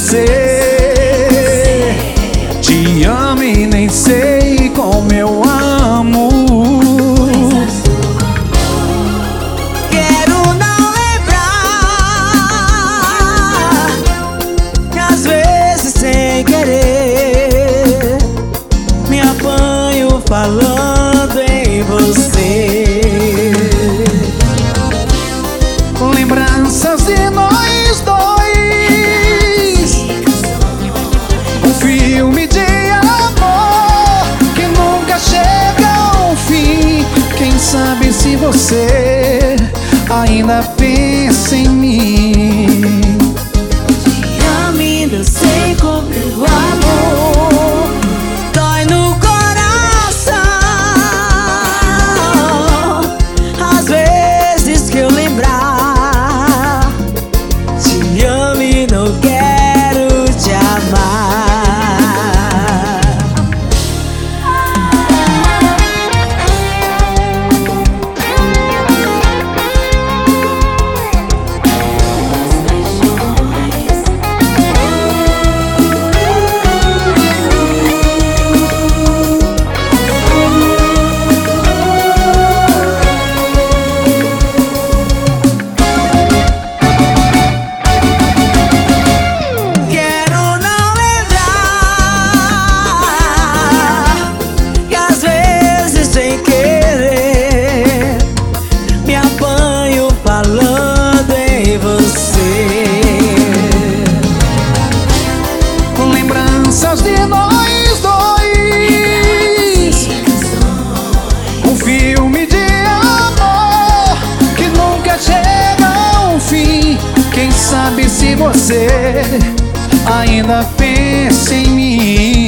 você. Te amo e nem sei como eu amo. Quero não lembrar que às vezes sem querer me apanho falando em você. Lembranças de nós dois, um filme de amor que nunca chega ao fim. Quem sabe se você ainda pensa em mim. Te amo e não sei como eu amo. Dói no coração às vezes que eu lembrar. Te amo e não quero te amar. Lembranças de nós dois, um filme de amor que nunca chega ao fim. Quem sabe se você ainda pensa em mim.